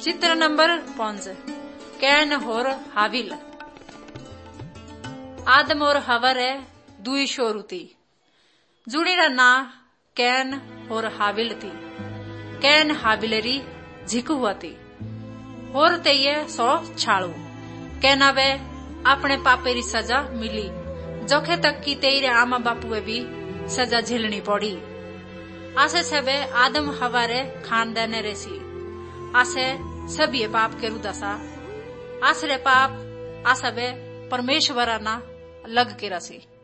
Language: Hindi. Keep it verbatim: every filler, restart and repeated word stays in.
चित्र नंबर पांच कैन और हाविल। आदम और हवा रे दुई शोरू थी, जुड़ी रा ना कैन और हाविल थी। कैन हाविलरी झिक हुआ थी और ते ये सौ छाड़ू। कैना वे अपने पापे री सजा मिली, जोखे तक की तेरे आमा बापुए भी सजा झेलनी पड़ी। आसे सबे आदम हवा रे खानदाने रेसी, आसे सभी पाप के रुदसा, आसरे पाप आसबे परमेश्वराना लग के रसी।